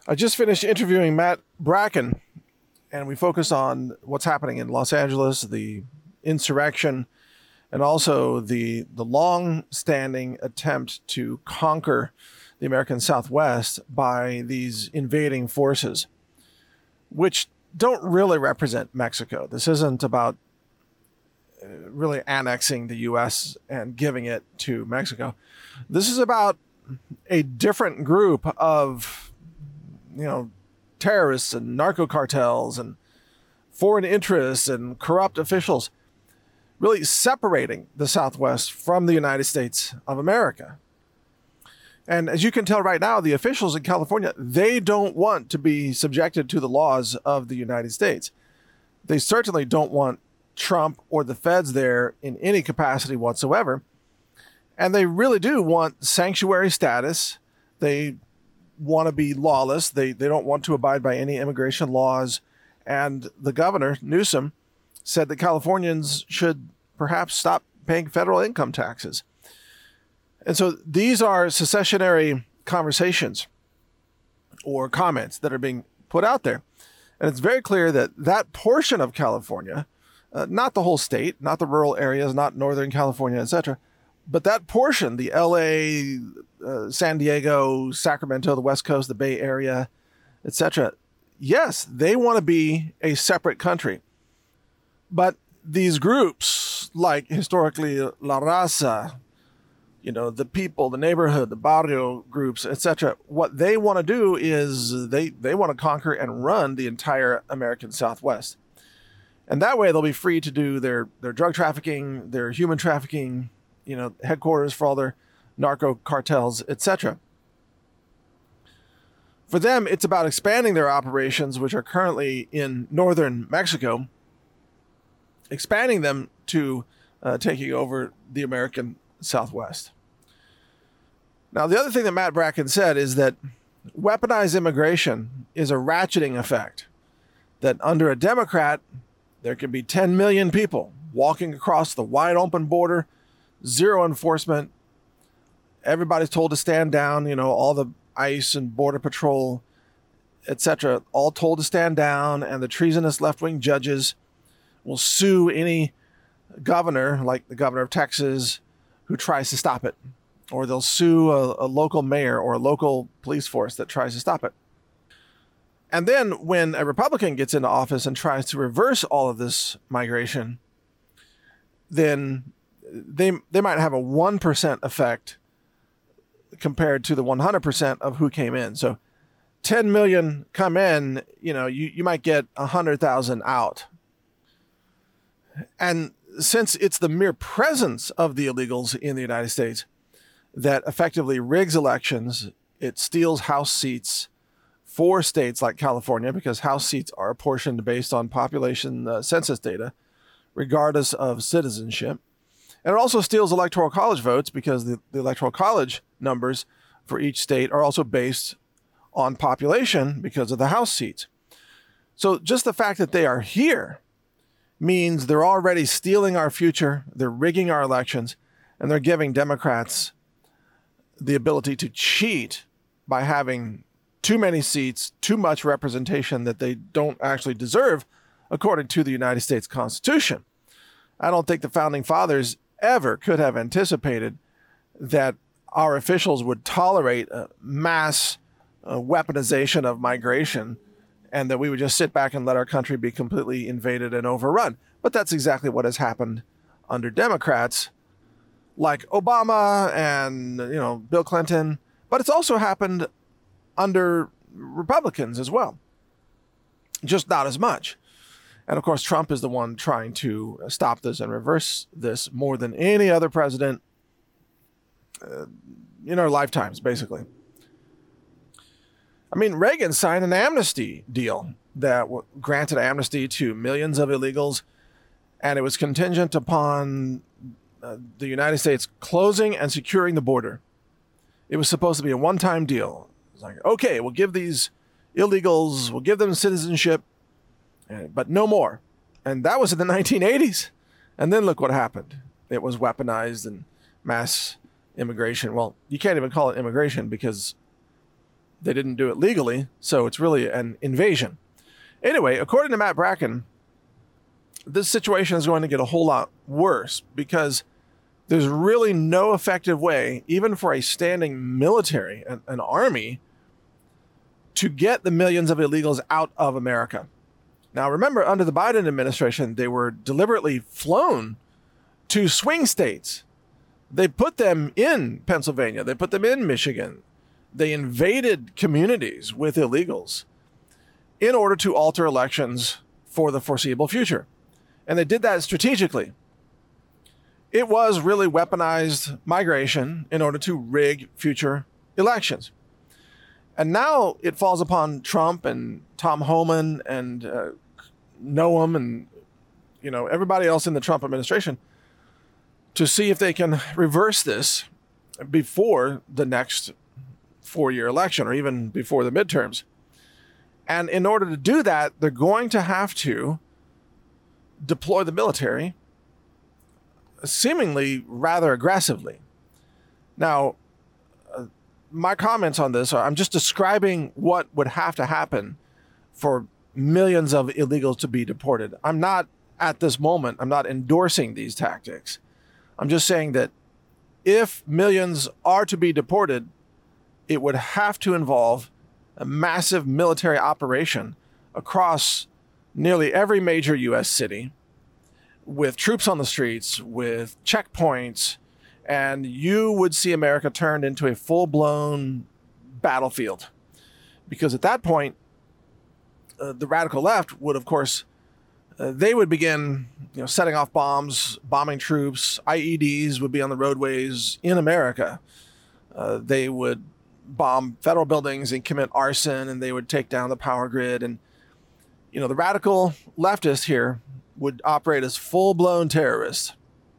I just finished interviewing Matt Bracken, and we focus on what's happening in Los Angeles, the insurrection, and also the long-standing attempt to conquer the American Southwest by these invading forces, which don't really represent Mexico. This isn't about really annexing the U.S. and giving it to Mexico. This is about a different group of terrorists and narco cartels and foreign interests and corrupt officials really separating the Southwest from the United States of America. And as you can tell right now, the officials in California, they don't want to be subjected to the laws of the United States. They certainly don't want Trump or the feds there in any capacity whatsoever. And they really do want sanctuary status. They want to be lawless. They don't want to abide by any immigration laws. And the governor, Newsom, said that Californians should perhaps stop paying federal income taxes. And so these are secessionary conversations or comments that are being put out there. And it's very clear that that portion of California, not the whole state, not the rural areas, not Northern California, etc., but that portion, the LA, San Diego, Sacramento, the West Coast, the Bay Area, etc., yes, they want to be a separate country. But these groups, like historically La Raza, the people, the neighborhood, the barrio groups, etc., what they want to do is they want to conquer and run the entire American Southwest. And that way they'll be free to do their drug trafficking, their human trafficking, headquarters for all their narco cartels, etc. For them, it's about expanding their operations, which are currently in northern Mexico, expanding them to taking over the American Southwest. Now, the other thing that Matt Bracken said is that weaponized immigration is a ratcheting effect, that under a Democrat, there could be 10 million people walking across the wide open border, zero enforcement. Everybody's told to stand down, all the ICE and Border Patrol, etc., all told to stand down, and the treasonous left-wing judges will sue any governor, like the governor of Texas, who tries to stop it. Or they'll sue a local mayor or a local police force that tries to stop it. And then when a Republican gets into office and tries to reverse all of this migration, then they might have a 1% effect compared to the 100% of who came in. So 10 million come in, you might get 100,000 out. And since it's the mere presence of the illegals in the United States that effectively rigs elections, it steals House seats for states like California, because House seats are apportioned based on population census data, regardless of citizenship. And it also steals electoral college votes, because the electoral college numbers for each state are also based on population because of the House seats. So just the fact that they are here means they're already stealing our future, they're rigging our elections, and they're giving Democrats the ability to cheat by having too many seats, too much representation that they don't actually deserve according to the United States Constitution. I don't think the Founding Fathers ever could have anticipated that our officials would tolerate a mass weaponization of migration, and that we would just sit back and let our country be completely invaded and overrun. But that's exactly what has happened under Democrats like Obama and Bill Clinton. But it's also happened under Republicans as well, just not as much. And of course, Trump is the one trying to stop this and reverse this more than any other president in our lifetimes, basically. I mean, Reagan signed an amnesty deal that granted amnesty to millions of illegals, and it was contingent upon the United States closing and securing the border. It was supposed to be a one-time deal. It's like, okay, we'll give these illegals, we'll give them citizenship, but no more. And that was in the 1980s. And then look what happened. It was weaponized and mass immigration. Well, you can't even call it immigration, because They didn't do it legally, so it's really an invasion. Anyway, according to Matt Bracken, this situation is going to get a whole lot worse because there's really no effective way, even for a standing military, an army, to get the millions of illegals out of America. Now, remember, under the Biden administration, they were deliberately flown to swing states. They put them in Pennsylvania. They put them in Michigan. They invaded communities with illegals in order to alter elections for the foreseeable future. And they did that strategically. It was really weaponized migration in order to rig future elections. And now it falls upon Trump and Tom Homan and Noam and everybody else in the Trump administration to see if they can reverse this before the next 4-year election or even before the midterms. And in order to do that, they're going to have to deploy the military seemingly rather aggressively. Now, my comments on this are I'm just describing what would have to happen for millions of illegals to be deported. I'm not, at this moment, I'm not endorsing these tactics. I'm just saying that if millions are to be deported, it would have to involve a massive military operation across nearly every major U.S. city with troops on the streets, with checkpoints, and you would see America turned into a full-blown battlefield. Because at that point, the radical left would, of course, they would begin setting off bombs, bombing troops. IEDs would be on the roadways in America. They would bomb federal buildings and commit arson, and they would take down the power grid. And, the radical leftists here would operate as full-blown terrorists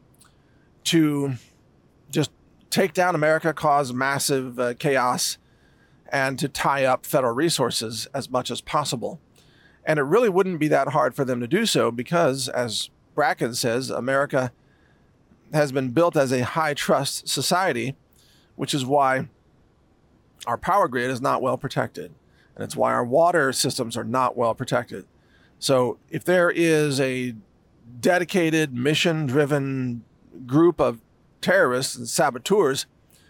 to just take down America, cause massive chaos, and to tie up federal resources as much as possible. And it really wouldn't be that hard for them to do so because, as Bracken says, America has been built as a high-trust society, which is why our power grid is not well protected. And it's why our water systems are not well protected. So if there is a dedicated, mission-driven group of terrorists and saboteurs,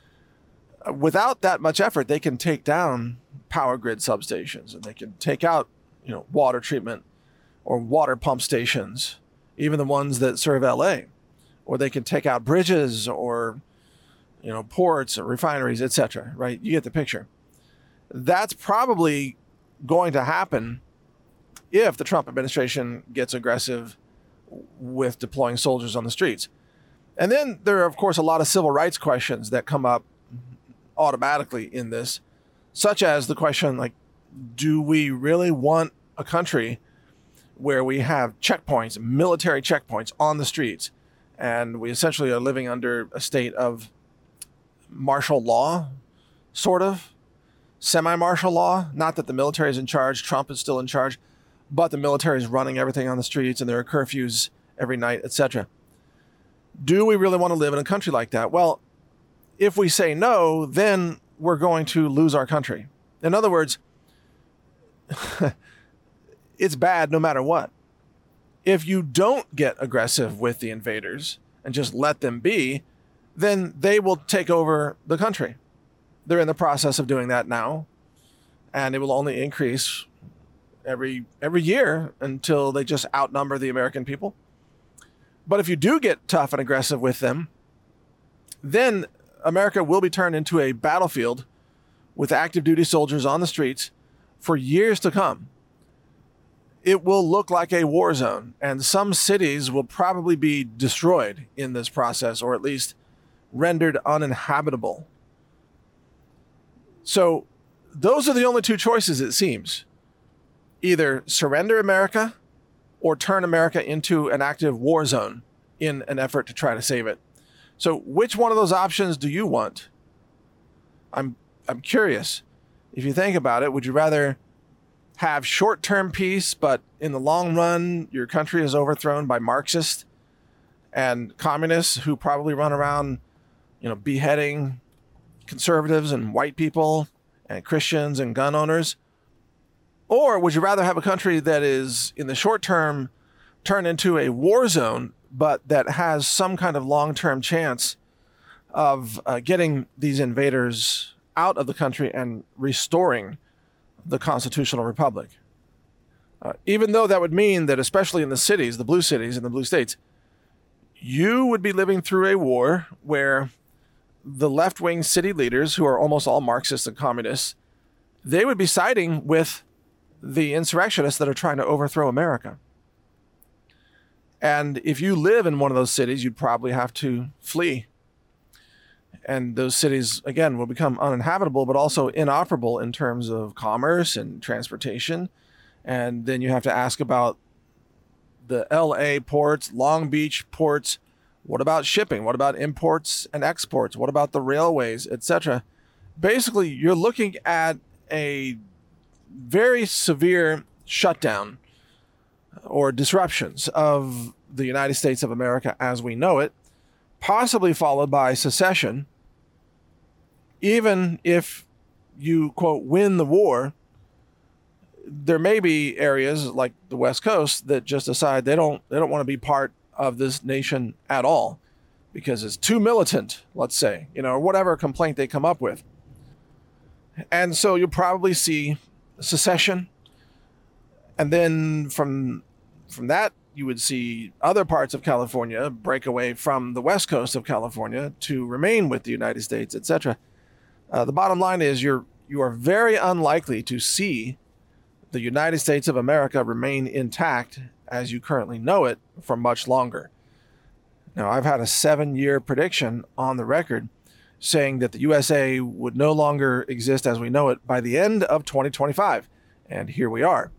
without that much effort, they can take down power grid substations and they can take out, water treatment or water pump stations, even the ones that serve LA, or they can take out bridges or, ports or refineries, etc. Right? You get the picture. That's probably going to happen if the Trump administration gets aggressive with deploying soldiers on the streets. And then there are, of course, a lot of civil rights questions that come up automatically in this, such as the question, do we really want a country where we have checkpoints, military checkpoints on the streets, and we essentially are living under a state of martial law, sort of, semi-martial law? Not that the military is in charge, Trump is still in charge, but the military is running everything on the streets and there are curfews every night, etc. Do we really want to live in a country like that? Well, if we say no, then we're going to lose our country. In other words, it's bad no matter what. If you don't get aggressive with the invaders and just let them be, then they will take over the country. They're in the process of doing that now, and it will only increase every year until they just outnumber the American people. But if you do get tough and aggressive with them, then America will be turned into a battlefield with active duty soldiers on the streets for years to come. It will look like a war zone, and some cities will probably be destroyed in this process, or at least rendered uninhabitable. So those are the only two choices, it seems. Either surrender America or turn America into an active war zone in an effort to try to save it. So which one of those options do you want? I'm curious. If you think about it, would you rather have short-term peace, but in the long run, your country is overthrown by Marxists and communists who probably run around, beheading conservatives and white people and Christians and gun owners? Or would you rather have a country that is, in the short term, turned into a war zone, but that has some kind of long-term chance of getting these invaders out of the country and restoring the constitutional republic? Even though that would mean that, especially in the cities, the blue cities and the blue states, you would be living through a war where the left-wing city leaders, who are almost all Marxists and communists, they would be siding with the insurrectionists that are trying to overthrow America. And if you live in one of those cities, you'd probably have to flee. And those cities, again, will become uninhabitable, but also inoperable in terms of commerce and transportation. And then you have to ask about the LA ports, Long Beach ports. What about shipping? What about imports and exports? What about the railways, etc.? Basically, you're looking at a very severe shutdown or disruptions of the United States of America as we know it, possibly followed by secession. Even if you, quote, win the war, there may be areas like the West Coast that just decide they don't want to be part of this nation at all because it's too militant, let's say, or whatever complaint they come up with. And so you'll probably see secession. And then from that, you would see other parts of California break away from the West Coast of California to remain with the United States, etc. The bottom line is you are very unlikely to see the United States of America remain intact as you currently know it for much longer. Now, I've had a 7-year prediction on the record saying that the USA would no longer exist as we know it by the end of 2025. And here we are.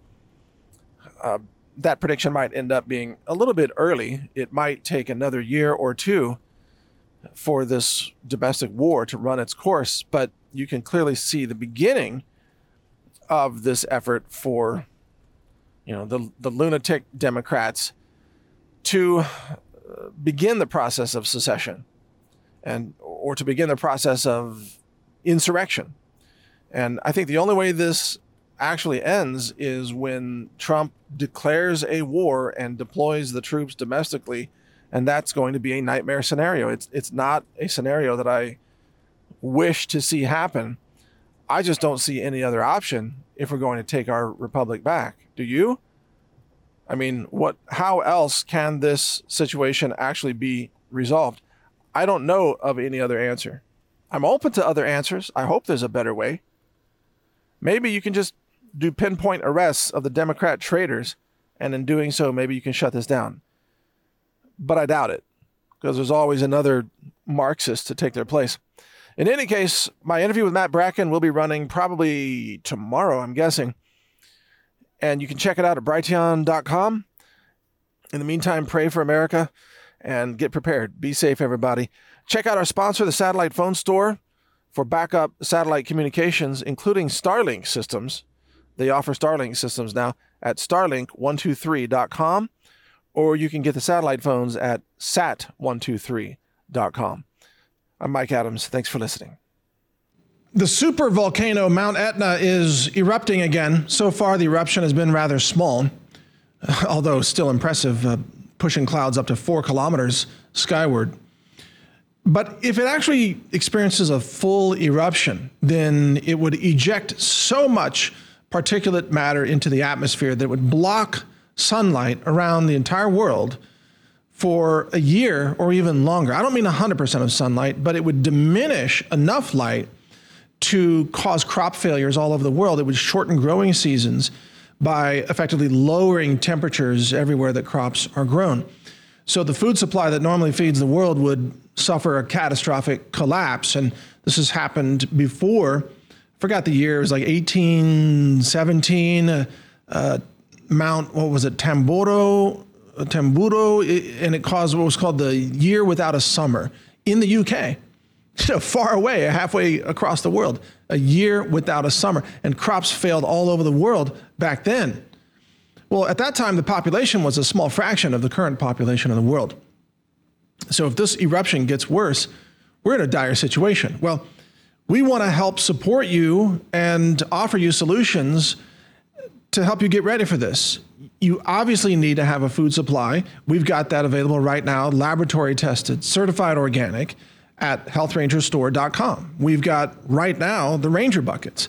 That prediction might end up being a little bit early. It might take another year or two for this domestic war to run its course, but you can clearly see the beginning of this effort for, the lunatic Democrats to begin the process of secession or to begin the process of insurrection. And I think the only way this actually ends is when Trump declares a war and deploys the troops domestically, and that's going to be a nightmare scenario. It's not a scenario that I wish to see happen. I just don't see any other option if we're going to take our republic back. Do you? I mean, how else can this situation actually be resolved? I don't know of any other answer. I'm open to other answers. I hope there's a better way. Maybe you can just do pinpoint arrests of the Democrat traitors, and in doing so, maybe you can shut this down. But I doubt it, because there's always another Marxist to take their place. In any case, my interview with Matt Bracken will be running probably tomorrow, I'm guessing. And you can check it out at Brighteon.com. In the meantime, pray for America and get prepared. Be safe, everybody. Check out our sponsor, the Satellite Phone Store, for backup satellite communications, including Starlink systems. They offer Starlink systems now at Starlink123.com, or you can get the satellite phones at Sat123.com. I'm Mike Adams. Thanks for listening. The super volcano Mount Etna is erupting again. So far, the eruption has been rather small, although still impressive, pushing clouds up to 4 kilometers skyward. But if it actually experiences a full eruption, then it would eject so much particulate matter into the atmosphere that it would block sunlight around the entire world for a year or even longer. I don't mean 100% of sunlight, but it would diminish enough light to cause crop failures all over the world. It would shorten growing seasons by effectively lowering temperatures everywhere that crops are grown. So the food supply that normally feeds the world would suffer a catastrophic collapse. And this has happened before. I forgot the year. It was like 1817. Mount, Tamburo, and it caused what was called the Year Without a Summer in the UK. Far away, halfway across the world, a year without a summer. And crops failed all over the world back then. Well, at that time, the population was a small fraction of the current population of the world. So if this eruption gets worse, we're in a dire situation. Well, we want to help support you and offer you solutions to help you get ready for this. You obviously need to have a food supply. We've got that available right now, laboratory tested, certified organic at healthrangerstore.com. We've got right now the Ranger buckets,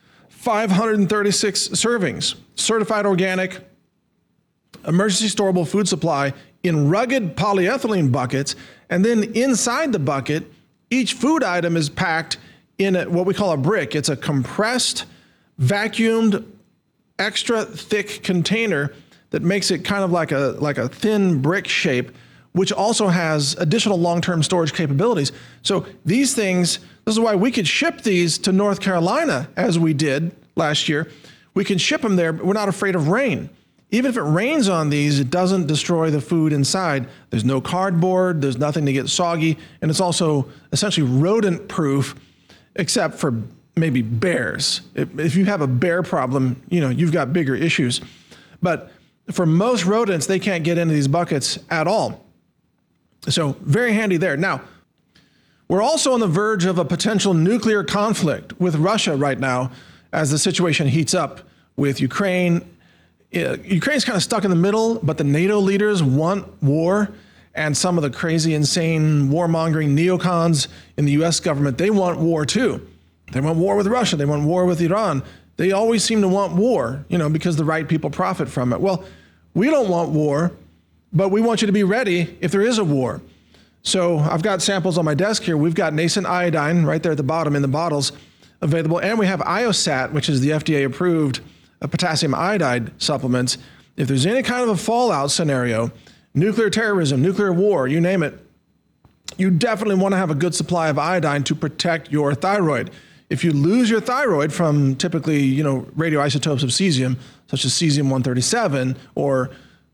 536 servings, certified organic, emergency storable food supply in rugged polyethylene buckets. And then inside the bucket, each food item is packed in what we call a brick. It's a compressed, vacuumed, extra thick container that makes it kind of like a thin brick shape, which also has additional long-term storage capabilities. So these things, this is why we could ship these to North Carolina as we did last year. We can ship them there, but we're not afraid of rain. Even if it rains on these, it doesn't destroy the food inside. There's no cardboard, there's nothing to get soggy, and it's also essentially rodent-proof, except for maybe bears. If you have a bear problem, you've got bigger issues. But for most rodents, they can't get into these buckets at all. So very handy there. Now, we're also on the verge of a potential nuclear conflict with Russia right now as the situation heats up with Ukraine. Ukraine's kind of stuck in the middle, but the NATO leaders want war, and some of the crazy, insane, warmongering neocons in the U.S. government, they want war too. They want war with Russia. They want war with Iran. They always seem to want war, because the right people profit from it. Well, we don't want war, but we want you to be ready if there is a war. So I've got samples on my desk here. We've got nascent iodine right there at the bottom in the bottles available. And we have IOSAT, which is the FDA-approved potassium iodide supplements. If there's any kind of a fallout scenario, nuclear terrorism, nuclear war, you name it, you definitely want to have a good supply of iodine to protect your thyroid. If you lose your thyroid from typically, radioisotopes of cesium, such as cesium-137 or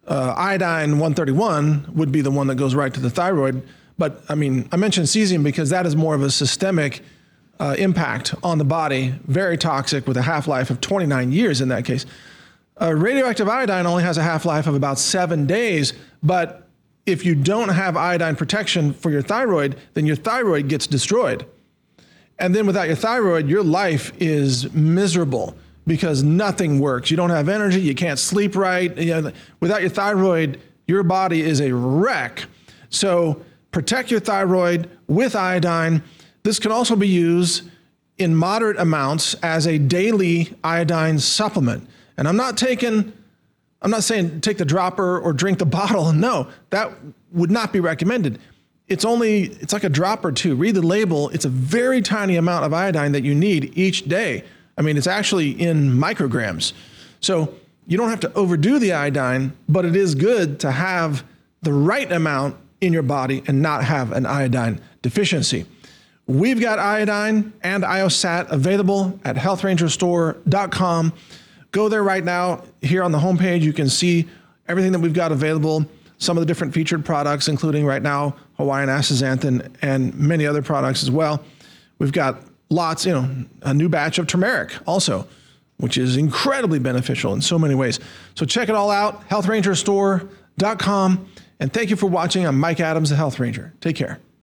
iodine-131 would be the one that goes right to the thyroid. But I mentioned cesium because that is more of a systemic impact on the body, very toxic with a half-life of 29 years in that case. Radioactive iodine only has a half-life of about 7 days, but if you don't have iodine protection for your thyroid, then your thyroid gets destroyed. And then without your thyroid, your life is miserable because nothing works. You don't have energy, you can't sleep right. Without your thyroid, your body is a wreck. So protect your thyroid with iodine. This can also be used in moderate amounts as a daily iodine supplement. And I'm not saying take the dropper or drink the bottle. No, that would not be recommended. It's like a drop or two. Read the label. It's a very tiny amount of iodine that you need each day. It's actually in micrograms. So you don't have to overdo the iodine, but it is good to have the right amount in your body and not have an iodine deficiency. We've got iodine and IOSAT available at healthrangerstore.com. Go there right now. Here on the homepage, you can see everything that we've got available, some of the different featured products, including right now Hawaiian astaxanthin and many other products as well. We've got lots, a new batch of turmeric also, which is incredibly beneficial in so many ways. So check it all out, healthrangerstore.com. And thank you for watching. I'm Mike Adams, the Health Ranger. Take care.